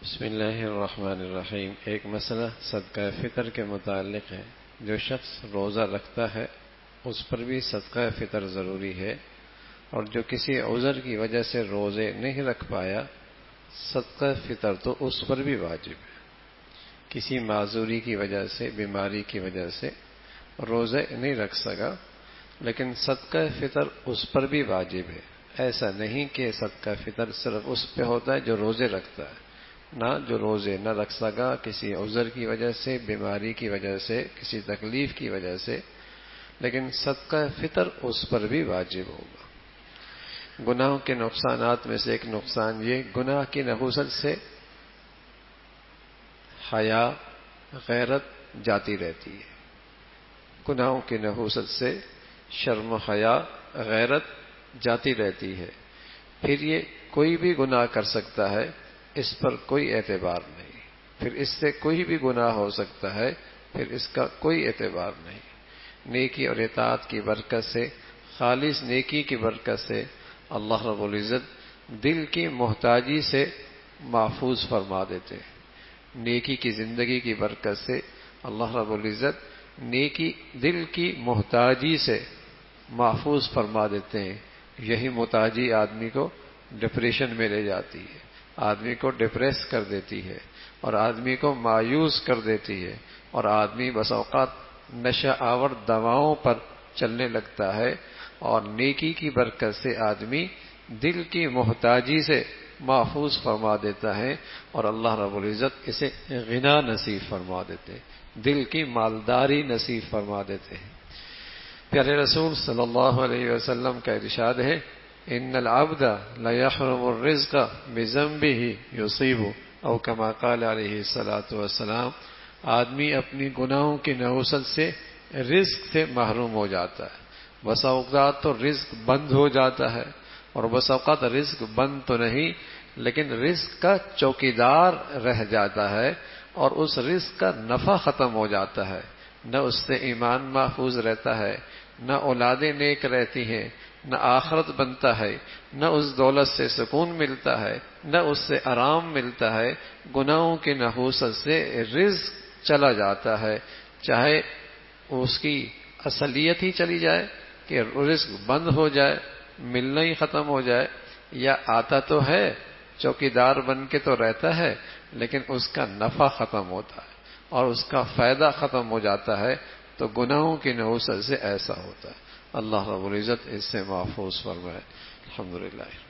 بسم اللہ الرحمن الرحیم۔ ایک مسئلہ صدقہ فطر کے متعلق ہے۔ جو شخص روزہ رکھتا ہے اس پر بھی صدقہ فطر ضروری ہے، اور جو کسی عذر کی وجہ سے روزے نہیں رکھ پایا، صدقہ فطر تو اس پر بھی واجب ہے۔ کسی معذوری کی وجہ سے، بیماری کی وجہ سے روزے نہیں رکھ سکا، لیکن صدقہ فطر اس پر بھی واجب ہے۔ ایسا نہیں کہ صدقہ فطر صرف اس پہ ہوتا ہے جو روزے رکھتا ہے، نہ جو روزے نہ رکھ سکا، کسی عذر کی وجہ سے، بیماری کی وجہ سے، کسی تکلیف کی وجہ سے، لیکن صدقہ فطر اس پر بھی واجب ہوگا۔ گناہوں کے نقصانات میں سے ایک نقصان یہ، گناہ کی نحوست سے حیا، غیرت جاتی رہتی ہے۔ گناہوں کی نحوست سے شرم و حیا، غیرت جاتی رہتی ہے۔ پھر یہ کوئی بھی گناہ کر سکتا ہے، اس پر کوئی اعتبار نہیں۔ پھر اس سے کوئی بھی گناہ ہو سکتا ہے، پھر اس کا کوئی اعتبار نہیں۔ نیکی اور اطاعت کی برکت سے، خالص نیکی کی برکت سے اللہ رب العزت دل کی محتاجی سے محفوظ فرما دیتے ہیں۔ نیکی کی زندگی کی برکت سے اللہ رب العزت نیکی دل کی محتاجی سے محفوظ فرما دیتے ہیں۔ یہی محتاجی آدمی کو ڈپریشن میں لے جاتی ہے، آدمی کو ڈپریس کر دیتی ہے، اور آدمی کو مایوس کر دیتی ہے، اور آدمی بس اوقات نشہ آور دواؤں پر چلنے لگتا ہے۔ اور نیکی کی برکت سے آدمی دل کی محتاجی سے محفوظ فرما دیتا ہے، اور اللہ رب العزت اسے غنا نصیب فرما دیتے ہیں، دل کی مالداری نصیب فرما دیتے ہیں۔ پیارے رسول صلی اللہ علیہ وسلم کا ارشاد ہے، ان العبد لیحرم الرزق بذنبہ یصیب، او کما قال علیہ الصلاۃ والسلام، آدمی اپنی گناہوں کی نحوست سے رزق سے محروم ہو جاتا ہے۔ بس اوقات تو رزق بند ہو جاتا ہے، اور بس اوقات رزق بند تو نہیں، لیکن رزق کا چوکیدار رہ جاتا ہے، اور اس رزق کا نفع ختم ہو جاتا ہے۔ نہ اس سے ایمان محفوظ رہتا ہے، نہ اولادیں نیک رہتی ہیں، نہ آخرت بنتا ہے، نہ اس دولت سے سکون ملتا ہے، نہ اس سے آرام ملتا ہے۔ گناہوں کی نحوست سے رزق چلا جاتا ہے، چاہے اس کی اصلیت ہی چلی جائے کہ رزق بند ہو جائے، ملنا ہی ختم ہو جائے، یا آتا تو ہے، چوکیدار بن کے تو رہتا ہے، لیکن اس کا نفع ختم ہوتا ہے اور اس کا فائدہ ختم ہو جاتا ہے۔ تو گناہوں کی نحوست سے ایسا ہوتا ہے۔ اللہ رب العزت اس سے محفوظ فرمائے۔ الحمدللہ۔